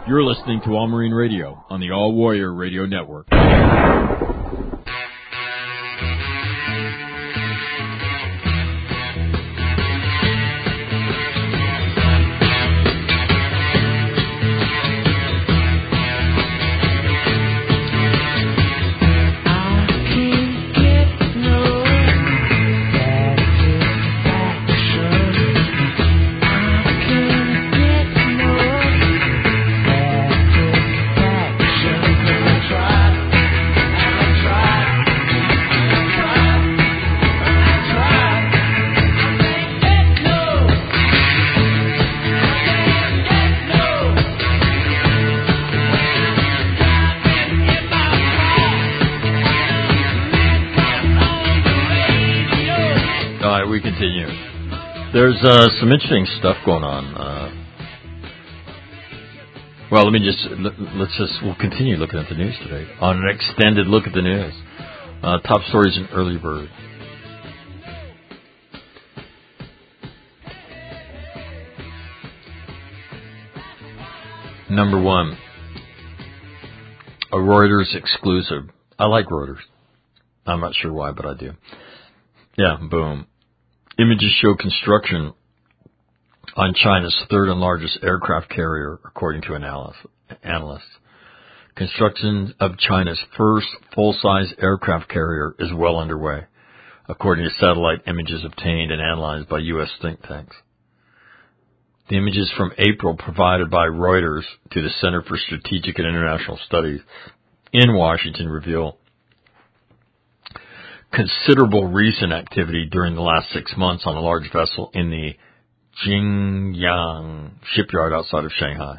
You're listening to All Marine Radio on the All Warrior Radio Network. We continue. There's some interesting stuff going on. We'll continue looking at the news today on an extended look at the news. Top stories in Early Bird. Number one, a Reuters exclusive. I like Reuters. I'm not sure why, but I do. Yeah, boom. Images show construction on China's third and largest aircraft carrier, according to analysts. Construction of China's first full-size aircraft carrier is well underway, according to satellite images obtained and analyzed by U.S. think tanks. The images from April provided by Reuters to the Center for Strategic and International Studies in Washington reveal considerable recent activity during the last 6 months on a large vessel in the Jingyang shipyard outside of Shanghai.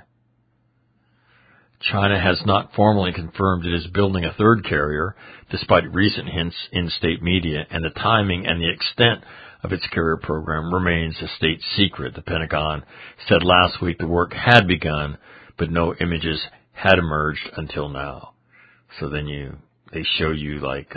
China has not formally confirmed it is building a third carrier, despite recent hints in state media, and the timing and the extent of its carrier program remains a state secret. The Pentagon said last week the work had begun, but no images had emerged until now. So then they show you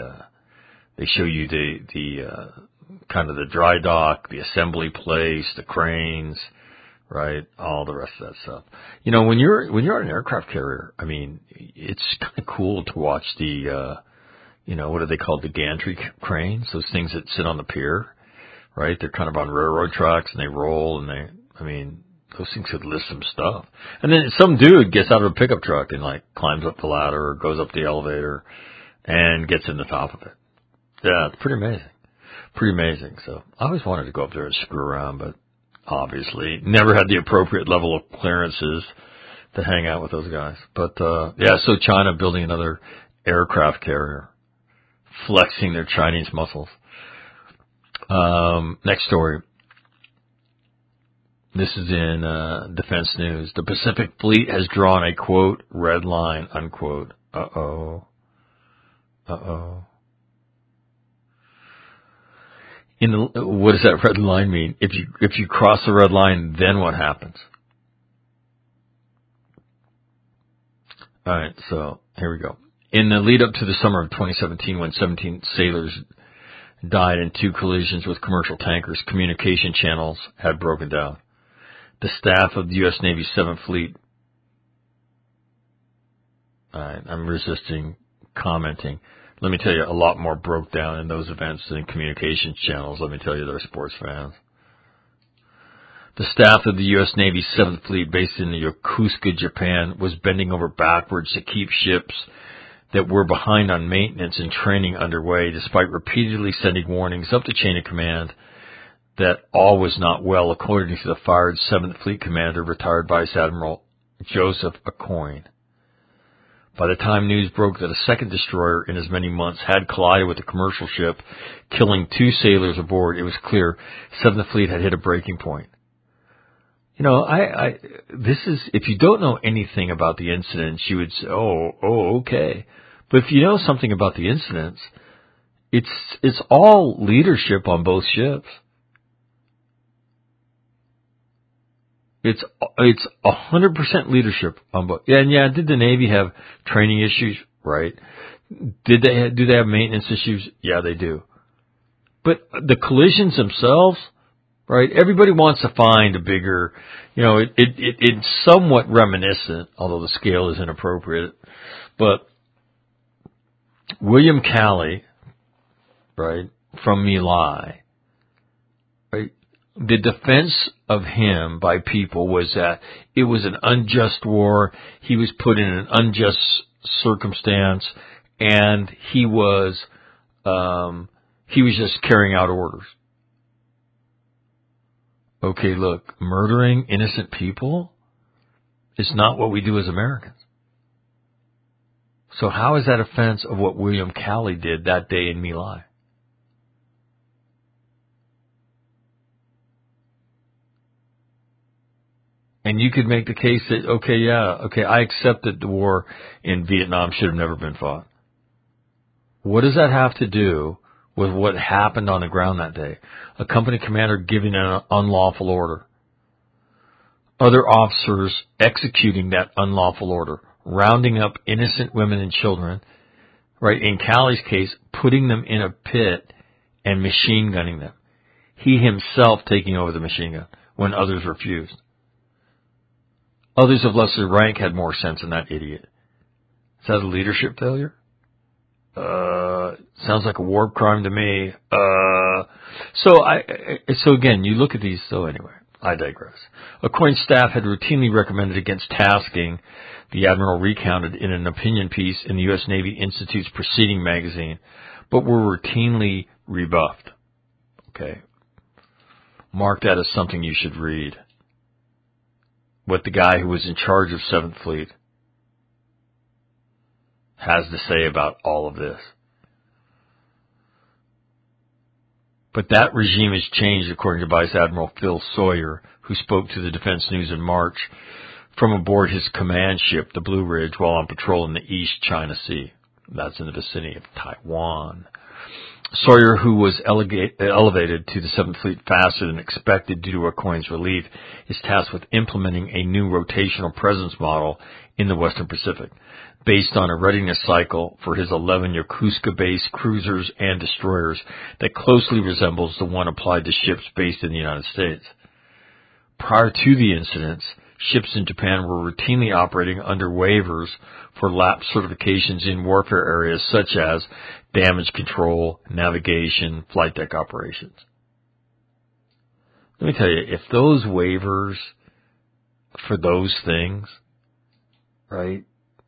the kind of the dry dock, the assembly place, the cranes, right? All the rest of that stuff. You know, when you're on an aircraft carrier, I mean, it's kind of cool to watch the, what are they called? The gantry cranes, those things that sit on the pier, right? They're kind of on railroad tracks and they roll and those things could lift some stuff. And then some dude gets out of a pickup truck and climbs up the ladder or goes up the elevator and gets in the top of it. Yeah, it's pretty amazing. Pretty amazing. So I always wanted to go up there and screw around, but obviously never had the appropriate level of clearances to hang out with those guys. But, so China building another aircraft carrier, flexing their Chinese muscles. Next story. This is in Defense News. The Pacific Fleet has drawn a, quote, red line, unquote. Uh-oh. What does that red line mean? If you cross the red line, then what happens? All right, so here we go. In the lead up to the summer of 2017, when 17 sailors died in 2 collisions with commercial tankers, communication channels had broken down. The staff of the U.S. Navy's 7th Fleet. All right, I'm resisting commenting. Let me tell you, a lot more broke down in those events than communications channels. Let me tell you, they're sports fans. The staff of the U.S. Navy's 7th Fleet, based in Yokosuka, Japan, was bending over backwards to keep ships that were behind on maintenance and training underway, despite repeatedly sending warnings up the chain of command that all was not well, according to the fired 7th Fleet commander, retired Vice Admiral Joseph Aucoin. By the time news broke that a second destroyer in as many months had collided with a commercial ship, killing 2 sailors aboard, it was clear 7th Fleet had hit a breaking point. You know, this is, if you don't know anything about the incidents, you would say, okay. But if you know something about the incidents, it's all leadership on both ships. It's 100% leadership on both. Yeah, and did the Navy have training issues? Right. Do they have maintenance issues? Yeah, they do. But the collisions themselves, right? Everybody wants to find a bigger, it's somewhat reminiscent, although the scale is inappropriate. But William Calley, right, from My Lai, right, the defense of him by people was that it was an unjust war. He was put in an unjust circumstance, and he was just carrying out orders. Okay, look, murdering innocent people is not what we do as Americans. So how is that offense of what William Calley did that day in My Lai? And you could make the case that, I accept that the war in Vietnam should have never been fought. What does that have to do with what happened on the ground that day? A company commander giving an unlawful order. Other officers executing that unlawful order. Rounding up innocent women and children. Right, in Calley's case, putting them in a pit and machine gunning them. He himself taking over the machine gun when others refused. Others of lesser rank had more sense than that idiot. Is that a leadership failure? Sounds like a war crime to me. So again, you look at these. So anyway, I digress. According staff had routinely recommended against tasking, the Admiral recounted in an opinion piece in the U.S. Navy Institute's Proceeding magazine, but were routinely rebuffed. Okay. Mark that as something you should read. What the guy who was in charge of 7th Fleet has to say about all of this. But that regime has changed, according to Vice Admiral Phil Sawyer, who spoke to the Defense News in March from aboard his command ship, the Blue Ridge, while on patrol in the East China Sea. That's in the vicinity of Taiwan. Sawyer, who was elevated to the 7th Fleet faster than expected due to Aucoin's relief, is tasked with implementing a new rotational presence model in the Western Pacific, based on a readiness cycle for his 11 Yokosuka-based cruisers and destroyers that closely resembles the one applied to ships based in the United States. Prior to the incidents, ships in Japan were routinely operating under waivers for lapsed certifications in warfare areas such as damage control, navigation, flight deck operations. Let me tell you, if those waivers for those things, right,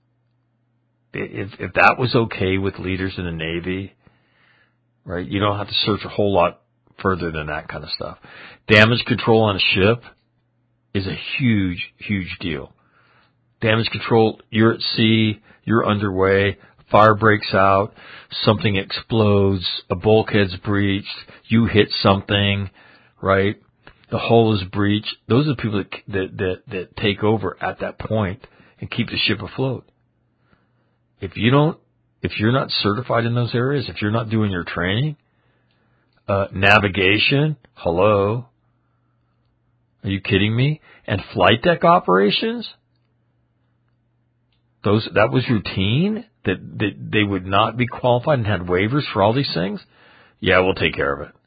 if that was okay with leaders in the Navy, right, you don't have to search a whole lot further than that kind of stuff. Damage control on a ship is a huge, huge deal. Damage control, you're at sea, you're underway, fire breaks out, something explodes, a bulkhead's breached, you hit something, right? The hull is breached. Those are the people that take over at that point and keep the ship afloat. If you're not certified in those areas, if you're not doing your training, navigation, hello, are you kidding me? And flight deck operations, that was routine, that they would not be qualified and had waivers for all these things? Yeah, we'll take care of it.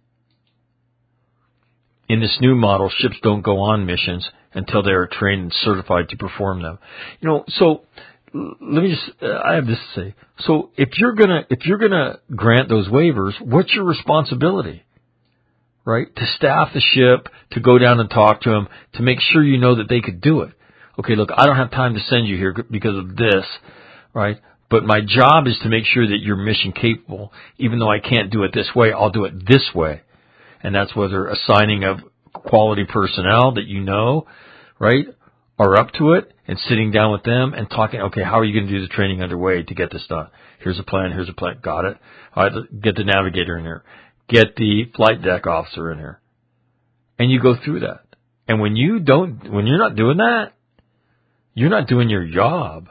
In this new model, ships don't go on missions until they are trained and certified to perform them. So let me I have this to say. So if you're gonna grant those waivers, what's your responsibility? Right? To staff the ship, to go down and talk to them, to make sure you know that they could do it. Okay, look, I don't have time to send you here because of this, right? But my job is to make sure that you're mission capable. Even though I can't do it this way, I'll do it this way. And that's whether assigning of quality personnel that you know, right, are up to it, and sitting down with them and talking, okay, how are you going to do the training underway to get this done? Here's a plan, got it. All right, get the navigator in here. Get the flight deck officer in here. And you go through that. And when you're not doing that, you're not doing your job.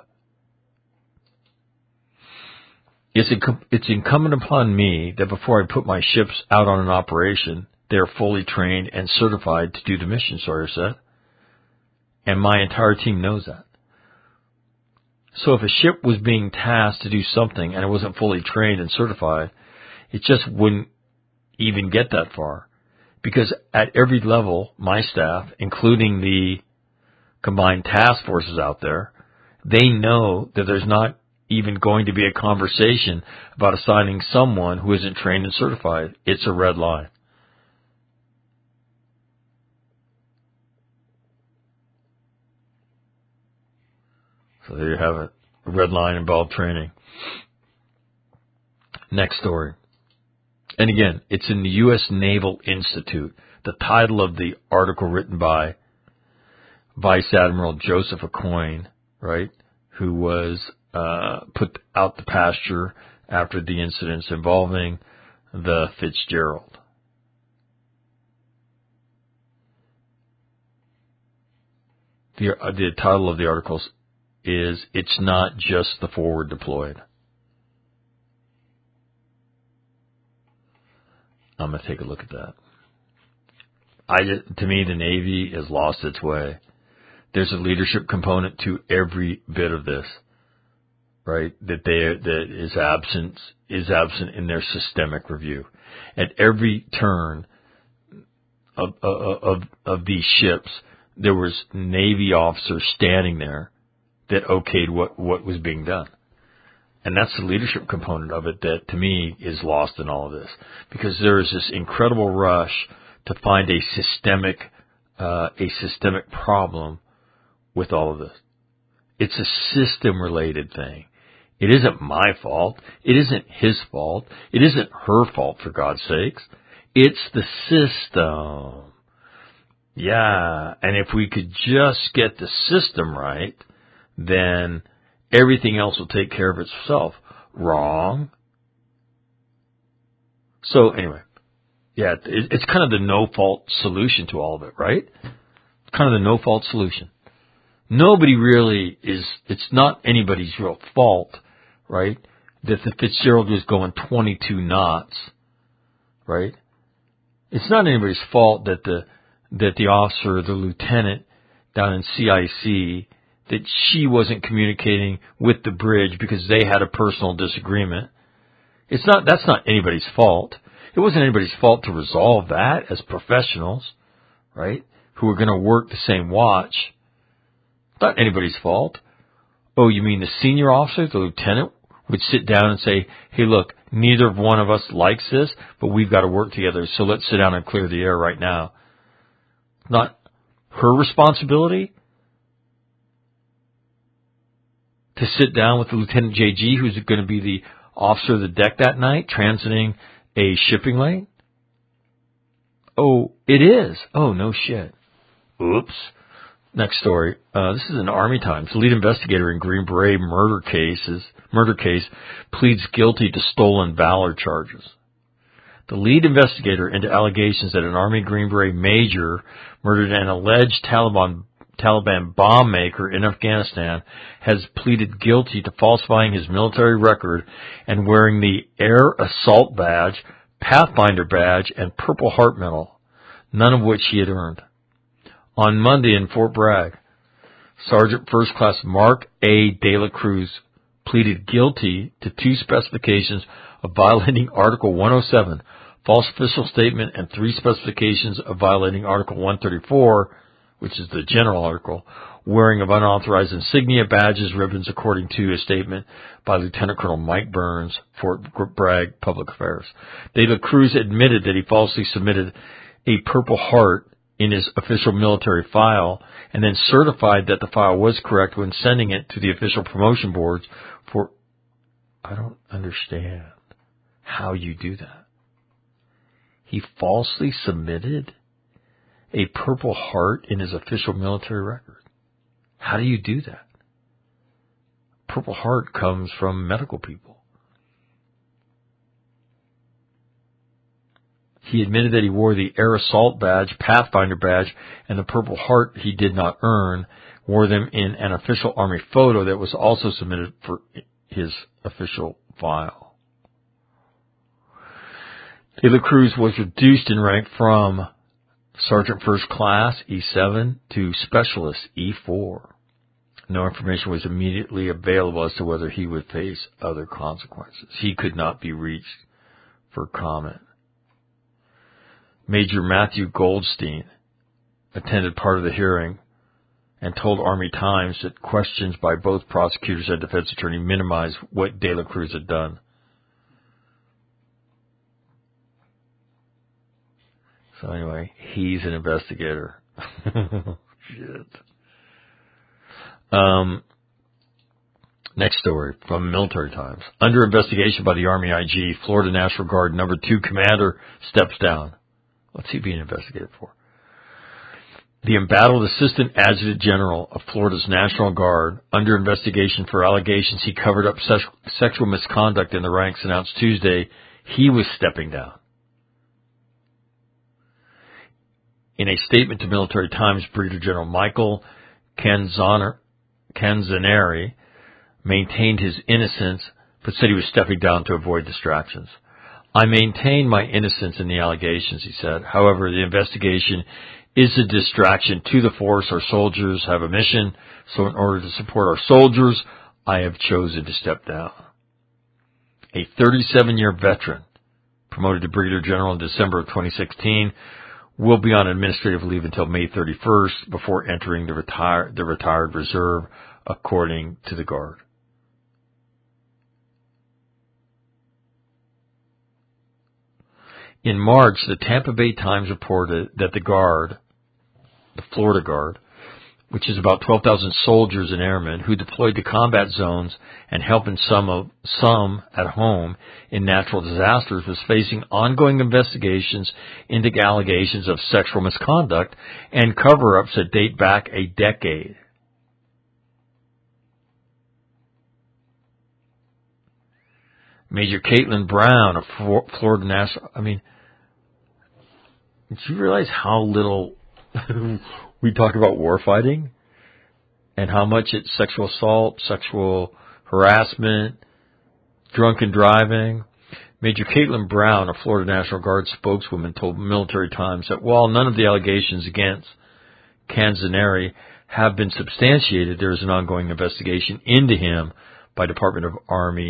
It's incumbent upon me that before I put my ships out on an operation, they're fully trained and certified to do the mission, Sawyer said. And my entire team knows that. So if a ship was being tasked to do something and it wasn't fully trained and certified, it just wouldn't even get that far. Because at every level, my staff, including the combined task forces out there, they know that there's not even going to be a conversation about assigning someone who isn't trained and certified. It's a red line. So there you have it. A red line involved training. Next story. And again, it's in the U.S. Naval Institute. The title of the article written by Vice Admiral Joseph Aucoin, right, who was put out the pasture after the incidents involving the Fitzgerald. The title of the article is "It's Not Just the Forward Deployed." I'm going to take a look at that. To me, the Navy has lost its way. There's a leadership component to every bit of this, right? That is absent in their systemic review. At every turn of these ships, there was Navy officers standing there that okayed what was being done. And that's the leadership component of it that, to me, is lost in all of this. Because there is this incredible rush to find a systemic problem with all of this. It's a system-related thing. It isn't my fault. It isn't his fault. It isn't her fault, for God's sakes. It's the system. Yeah, and if we could just get the system right, then everything else will take care of itself. Wrong. So anyway, yeah, it's kind of the no-fault solution to all of it, right? It's kind of the no-fault solution. Nobody really it's not anybody's real fault, right, that the Fitzgerald was going 22 knots, right? It's not anybody's fault that the officer, the lieutenant down in CIC, that she wasn't communicating with the bridge because they had a personal disagreement. That's not anybody's fault. It wasn't anybody's fault to resolve that as professionals, right, who are going to work the same watch. It's not anybody's fault. Oh, you mean the senior officer, the lieutenant, would sit down and say, hey, look, neither one of us likes this, but we've got to work together, so let's sit down and clear the air right now. Not her responsibility to sit down with the Lieutenant JG, who's going to be the officer of the deck that night, transiting a shipping lane? Oh, it is. Oh, no shit. Oops. Next story. This is in Army Times. The lead investigator in Green Beret murder case pleads guilty to stolen valor charges. The lead investigator into allegations that an Army Green Beret major murdered an alleged Taliban bomb maker in Afghanistan has pleaded guilty to falsifying his military record and wearing the Air Assault Badge, Pathfinder Badge, and Purple Heart Medal, none of which he had earned. On Monday in Fort Bragg, Sergeant First Class Mark A. De La Cruz pleaded guilty to 2 specifications of violating Article 107, false official statement, and 3 specifications of violating Article 134, which is the general article, wearing of unauthorized insignia, badges, ribbons, according to a statement by Lieutenant Colonel Mike Burns, Fort Bragg Public Affairs. De La Cruz admitted that he falsely submitted a Purple Heart in his official military file and then certified that the file was correct when sending it to the official promotion boards for... I don't understand how you do that. He falsely submitted a Purple Heart in his official military record. How do you do that? Purple Heart comes from medical people. He admitted that he wore the Air Assault Badge, Pathfinder Badge, and the Purple Heart he did not earn, wore them in an official Army photo that was also submitted for his official file. De La Cruz was reduced in rank from Sergeant First Class, E7, to Specialist, E4. No information was immediately available as to whether he would face other consequences. He could not be reached for comment. Major Matthew Goldstein attended part of the hearing and told Army Times that questions by both prosecutors and defense attorney minimized what De La Cruz had done. So anyway, he's an investigator. Shit. Next story from Military Times. Under investigation by the Army IG, Florida National Guard number 2 commander steps down. What's he being investigated for? The embattled Assistant Adjutant General of Florida's National Guard, under investigation for allegations he covered up sexual misconduct in the ranks, announced Tuesday he was stepping down. In a statement to Military Times, Brigadier General Michael Canzaneri maintained his innocence, but said he was stepping down to avoid distractions. I maintain my innocence in the allegations, he said. However, the investigation is a distraction to the force. Our soldiers have a mission, so in order to support our soldiers, I have chosen to step down. A 37-year veteran, promoted to Brigadier General in December of 2016, will be on administrative leave until May 31st before entering the retired reserve, according to the Guard. In March, the Tampa Bay Times reported that the Guard, the Florida Guard, which is about 12,000 soldiers and airmen who deployed to combat zones and helping some at home in natural disasters, was facing ongoing investigations into allegations of sexual misconduct and cover-ups that date back a decade. Major Caitlin Brown of Florida National... did you realize how little we talk about warfighting? And how much it's sexual assault, sexual harassment, drunken driving? Major Caitlin Brown, a Florida National Guard spokeswoman, told Military Times that while none of the allegations against Canzaneri have been substantiated, there is an ongoing investigation into him by the Department of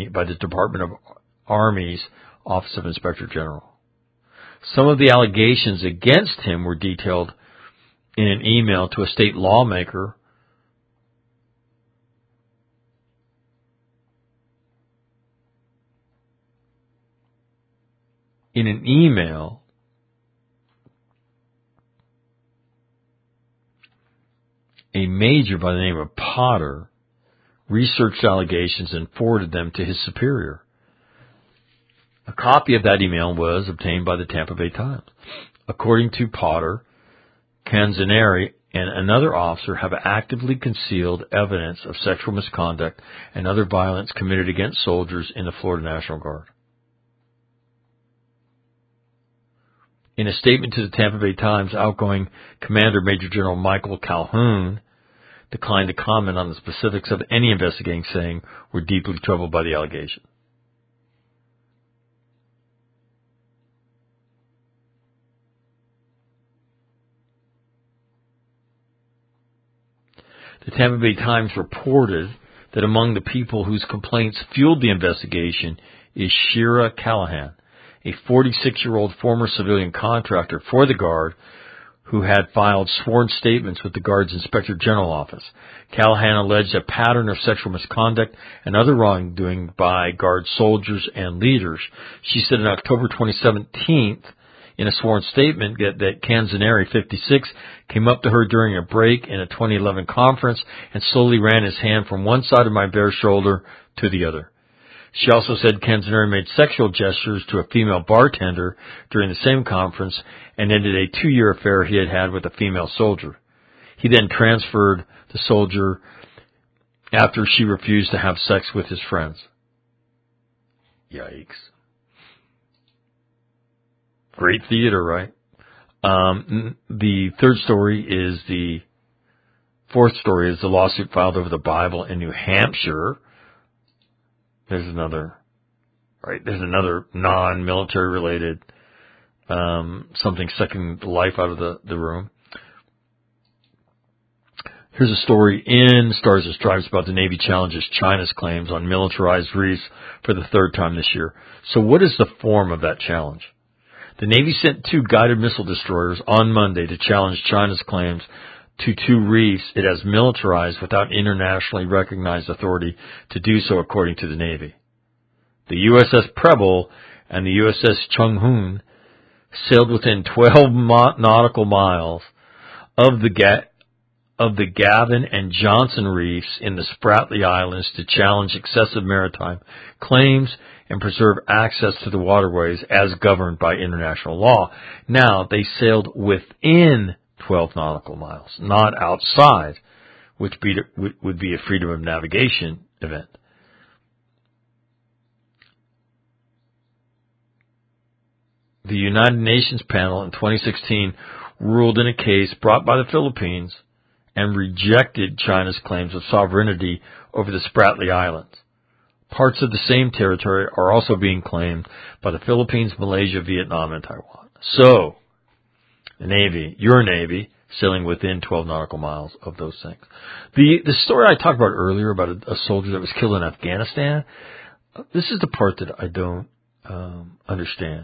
Army's Office of Inspector General. Some of the allegations against him were detailed in an email to a state lawmaker a major by the name of Potter researched allegations and forwarded them to his superior. A copy of that email was obtained by the Tampa Bay Times. According to Potter, Canzaneri and another officer have actively concealed evidence of sexual misconduct and other violence committed against soldiers in the Florida National Guard. In a statement to the Tampa Bay Times, outgoing Commander Major General Michael Calhoun declined to comment on the specifics of any investigation, saying, "We're deeply troubled by the allegation." The Tampa Bay Times reported that among the people whose complaints fueled the investigation is Shira Callahan, a 46-year-old former civilian contractor for the Guard who had filed sworn statements with the Guard's Inspector General office. Callahan alleged a pattern of sexual misconduct and other wrongdoing by Guard soldiers and leaders. She said in October 2017, in a sworn statement, that Canzaneri, 56, came up to her during a break in a 2011 conference and slowly ran his hand from one side of my bare shoulder to the other. She also said Canzaneri made sexual gestures to a female bartender during the same conference and ended a 2-year affair he had had with a female soldier. He then transferred the soldier after she refused to have sex with his friends. Yikes. Great theater, right? The fourth story is the lawsuit filed over the Bible in New Hampshire. There's another non-military related, something sucking the life out of the room. Here's a story in Stars and Stripes about the Navy challenges China's claims on militarized reefs for the third time this year. So what is the form of that challenge? The Navy sent 2 guided missile destroyers on Monday to challenge China's claims to 2 reefs it has militarized without internationally recognized authority to do so, according to the Navy. The USS Preble and the USS Chung-Hoon sailed within 12 nautical miles of the Gavin and Johnson reefs in the Spratly Islands to challenge excessive maritime claims and preserve access to the waterways as governed by international law. Now, they sailed within 12 nautical miles, not outside, which would be a freedom of navigation event. The United Nations panel in 2016 ruled in a case brought by the Philippines and rejected China's claims of sovereignty over the Spratly Islands. Parts of the same territory are also being claimed by the Philippines, Malaysia, Vietnam, and Taiwan. So, the Navy, your Navy, sailing within 12 nautical miles of those things. The story I talked about earlier about a soldier that was killed in Afghanistan, this is the part that I don't understand.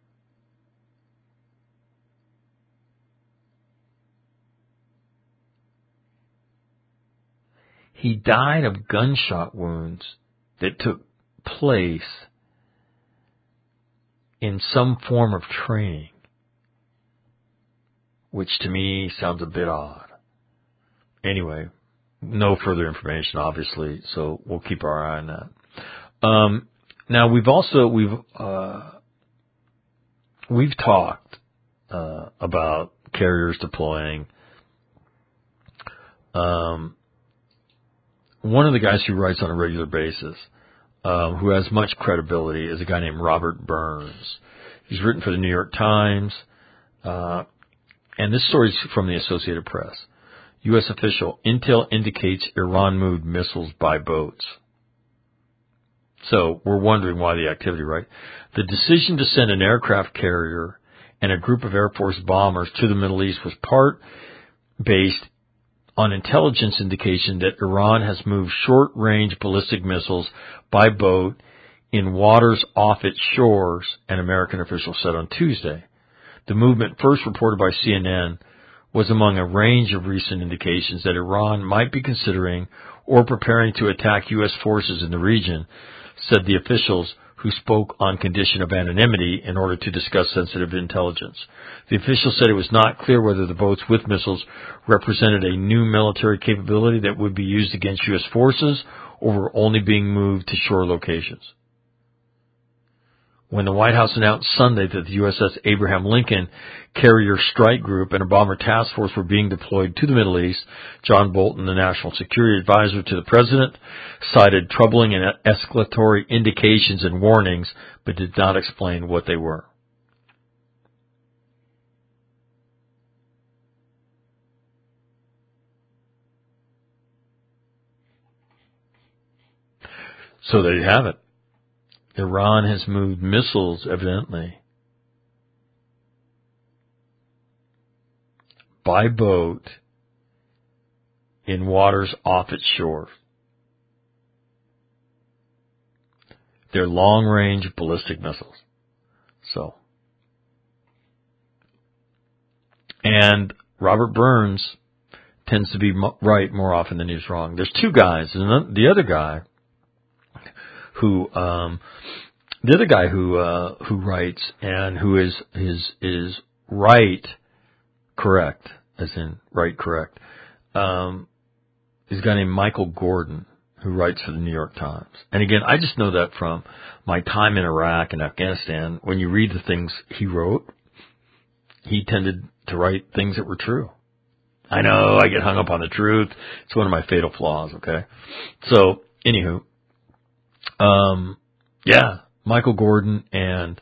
He died of gunshot wounds that took place in some form of training, which to me sounds a bit odd. Anyway, no further information, obviously, so we'll keep our eye on that. Now we've talked about carriers deploying. One of the guys who writes on a regular basis, who has much credibility, is a guy named Robert Burns. He's written for the New York Times, and this story is from the Associated Press. U.S. official, intel indicates Iran moved missiles by boats. So we're wondering why the activity, right? The decision to send an aircraft carrier and a group of Air Force bombers to the Middle East was part based on intelligence indication that Iran has moved short-range ballistic missiles by boat in waters off its shores, an American official said on Tuesday. The movement, first reported by CNN, was among a range of recent indications that Iran might be considering or preparing to attack U.S. forces in the region, said the officials who spoke on condition of anonymity in order to discuss sensitive intelligence. The official said it was not clear whether the boats with missiles represented a new military capability that would be used against U.S. forces or were only being moved to shore locations. When the White House announced Sunday that the USS Abraham Lincoln Carrier Strike Group and a bomber task force were being deployed to the Middle East, John Bolton, the National Security Advisor to the President, cited troubling and escalatory indications and warnings, but did not explain what they were. So there you have it. Iran has moved missiles, evidently, by boat in waters off its shores. They're long-range ballistic missiles. So, and Robert Burns tends to be right more often than he's wrong. There's 2 guys, and the other guy who writes and who is right correct, as in right correct, is a guy named Michael Gordon, who writes for the New York Times. And again, I just know that from my time in Iraq and Afghanistan. When you read the things he wrote, he tended to write things that were true. I know, I get hung up on the truth. It's one of my fatal flaws, okay? So, anywho, yeah, Michael Gordon and,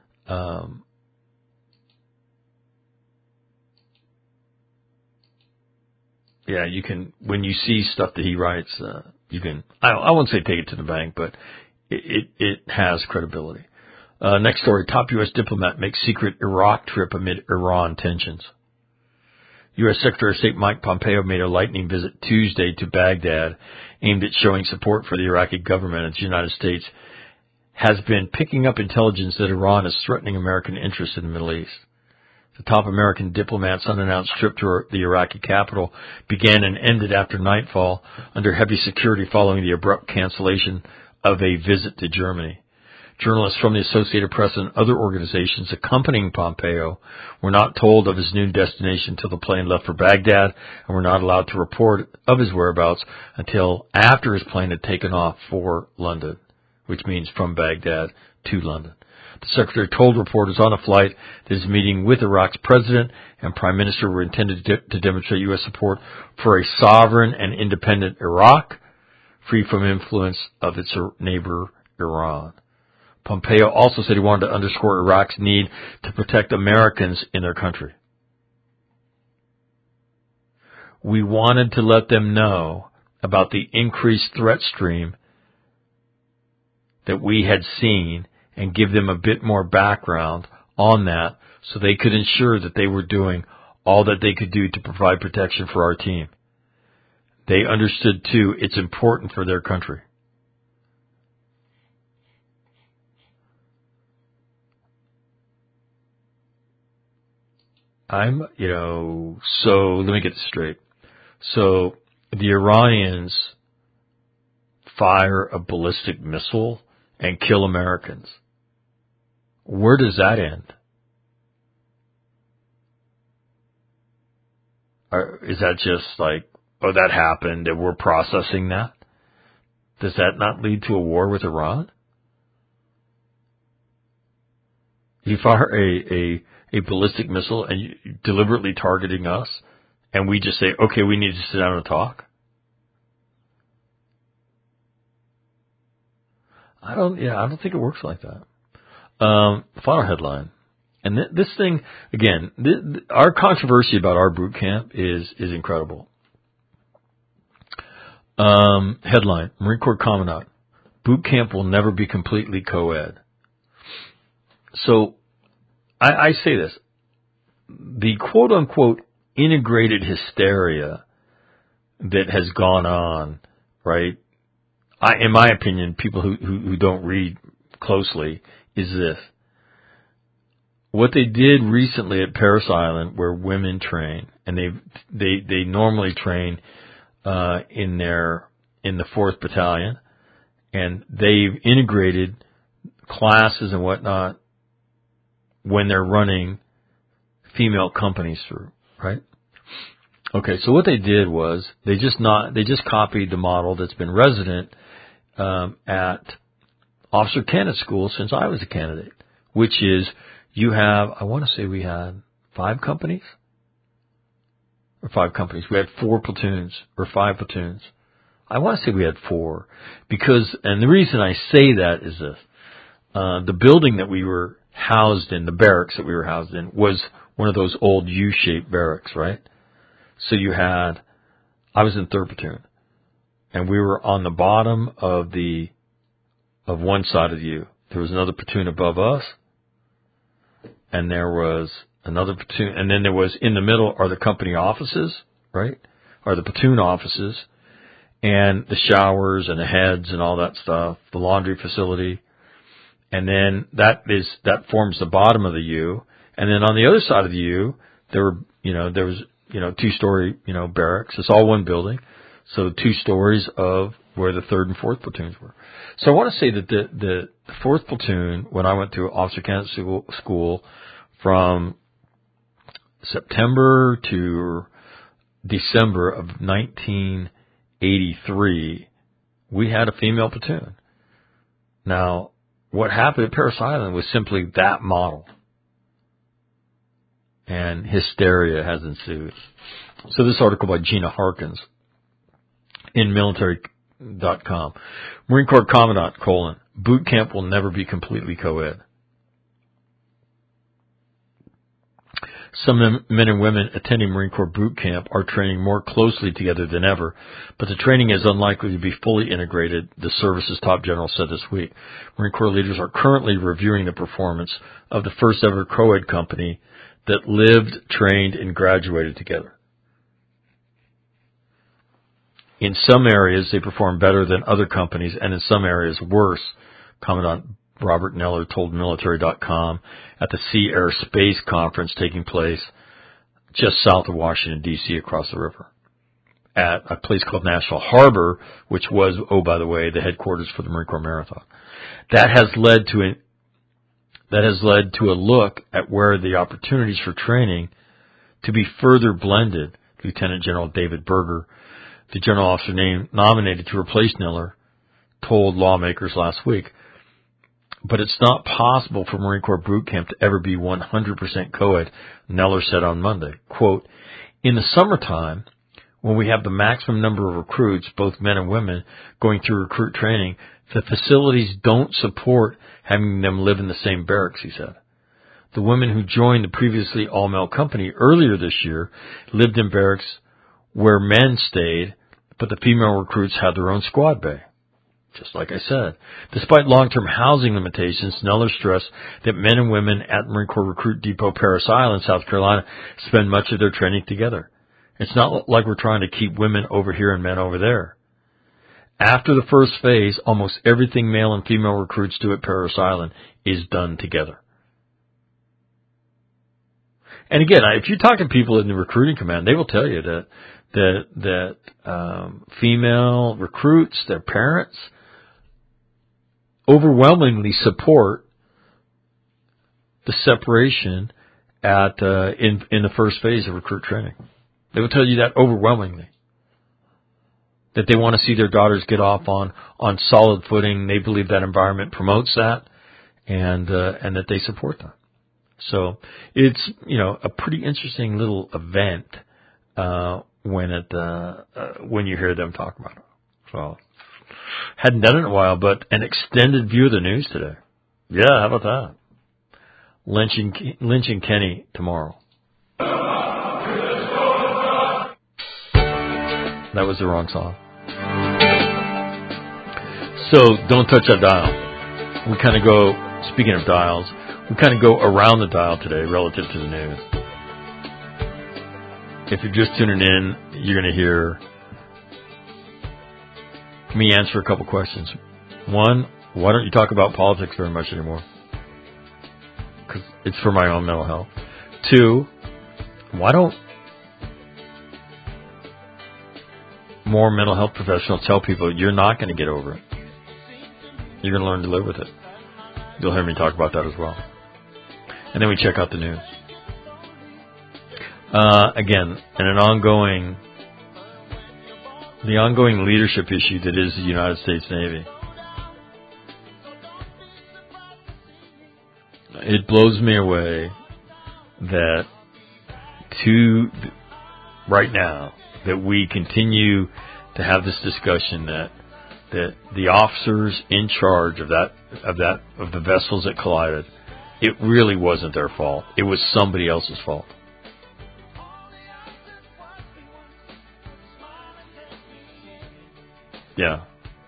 yeah, you can, when you see stuff that he writes, you can, I won't say take it to the bank, but it has credibility. Next story, top U.S. diplomat makes secret Iraq trip amid Iran tensions. U.S. Secretary of State Mike Pompeo made a lightning visit Tuesday to Baghdad, aimed at showing support for the Iraqi government as the United States has been picking up intelligence that Iran is threatening American interests in the Middle East. The top American diplomat's unannounced trip to the Iraqi capital began and ended after nightfall under heavy security following the abrupt cancellation of a visit to Germany. Journalists from the Associated Press and other organizations accompanying Pompeo were not told of his new destination until the plane left for Baghdad and were not allowed to report of his whereabouts until after his plane had taken off for London, which means from Baghdad to London. The secretary told reporters on a flight that his meeting with Iraq's president and prime minister were intended to demonstrate U.S. support for a sovereign and independent Iraq, free from influence of its neighbor Iran. Pompeo also said he wanted to underscore Iraq's need to protect Americans in their country. We wanted to let them know about the increased threat stream that we had seen and give them a bit more background on that so they could ensure that they were doing all that they could do to provide protection for our team. They understood, too, it's important for their country. So let me get this straight. So the Iranians fire a ballistic missile and kill Americans. Where does that end? Is that just like, oh, that happened and we're processing that? Does that not lead to a war with Iran? You fire a ballistic missile and you deliberately targeting us, and we just say, okay, we need to sit down and talk? I don't think it works like that. Final headline. And this thing, again, our controversy about our boot camp is incredible. Headline, Marine Corps Commandant, boot camp will never be completely co-ed. So, I say this, the quote-unquote integrated hysteria that has gone on, right, in my opinion, people who don't read closely, is this. What they did recently at Parris Island, where women train, and they normally train in the 4th Battalion, and they've integrated classes and whatnot when they're running female companies through, right? Okay, so what they did was they just copied the model that's been resident at Officer Candidate School since I was a candidate, which is you have, I want to say we had 5 companies. We had 4 platoons or 5 platoons. I want to say we had 4 because, and the reason I say that is this, the building that we were housed in, the barracks that we were housed in, was one of those old U-shaped barracks, right? So I was in 3rd platoon, and we were on the bottom of one side of the U. There was another platoon above us, and there was another platoon, and then there was, in the middle are the company offices, right? Are the platoon offices, and the showers and the heads and all that stuff, the laundry facility. And then that forms the bottom of the U. And then on the other side of the U, there was 2-story, barracks. It's all one building. So 2 stories of where the 3rd and 4th platoons were. So I want to say that the 4th platoon, when I went to Officer Candidate School from September to December of 1983, we had a female platoon. Now, what happened at Parris Island was simply that model. And hysteria has ensued. So this article by Gina Harkins in military.com. Marine Corps Commandant, boot camp will never be completely co-ed. Some men and women attending Marine Corps boot camp are training more closely together than ever, but the training is unlikely to be fully integrated, the service's top general said this week. Marine Corps leaders are currently reviewing the performance of the first ever co-ed company that lived, trained, and graduated together. In some areas, they perform better than other companies, and in some areas, worse, Commandant Robert Neller told Military.com at the Sea Air Space Conference taking place just south of Washington, D.C., across the river, at a place called National Harbor, which was, oh, by the way, the headquarters for the Marine Corps Marathon. That has led to a look at where the opportunities for training to be further blended. Lieutenant General David Berger, the general officer nominated to replace Neller, told lawmakers last week. But it's not possible for Marine Corps boot camp to ever be 100% co-ed, Neller said on Monday. Quote, in the summertime, when we have the maximum number of recruits, both men and women, going through recruit training, the facilities don't support having them live in the same barracks, he said. The women who joined the previously all-male company earlier this year lived in barracks where men stayed, but the female recruits had their own squad bay. Just like I said, despite long-term housing limitations, Neller stressed that men and women at Marine Corps Recruit Depot Parris Island, South Carolina, spend much of their training together. It's not like we're trying to keep women over here and men over there. After the first phase, almost everything male and female recruits do at Parris Island is done together. And again, if you talk to people in the recruiting command, they will tell you that female recruits, their parents, overwhelmingly support the separation at in the first phase of recruit training. They will tell you that overwhelmingly. That they want to see their daughters get off on solid footing. They believe that environment promotes that, and that they support that. So it's a pretty interesting little event when you hear them talk about it. So hadn't done it in a while, but an extended view of the news today. Yeah, how about that? Lynching Kenny tomorrow. That was the wrong song. So don't touch that dial. We kind of go, speaking of dials, we kind of go around the dial today relative to the news. If you're just tuning in, you're going to hear me answer a couple questions. One, why don't you talk about politics very much anymore? Because it's for my own mental health. Two, why don't more mental health professionals tell people you're not going to get over it? You're going to learn to live with it. You'll hear me talk about that as well. And then we check out the news. Again, and the ongoing leadership issue that is the United States Navy. It blows me away that right now that we continue to have this discussion that the officers in charge of the vessels that collided, it really wasn't their fault. It was somebody else's fault. Yeah.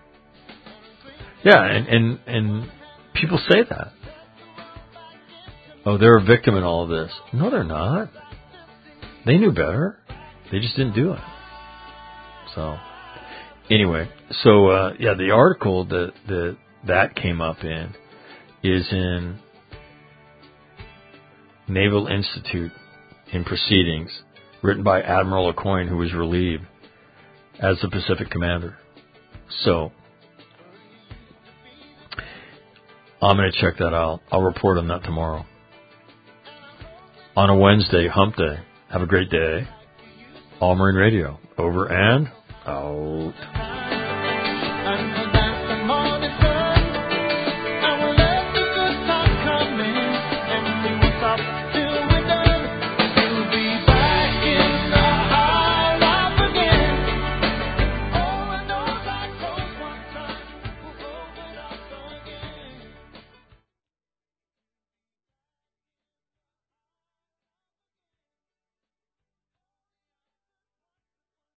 Yeah, and people say that. Oh, they're a victim in all of this. No, they're not. They knew better. They just didn't do it. So, anyway, the article that came up in is in Naval Institute in Proceedings, written by Admiral Aucoin, who was relieved as the Pacific Commander. So, I'm going to check that out. I'll report on that tomorrow. On a Wednesday, hump day. Have a great day. All Marine Radio. Over and out.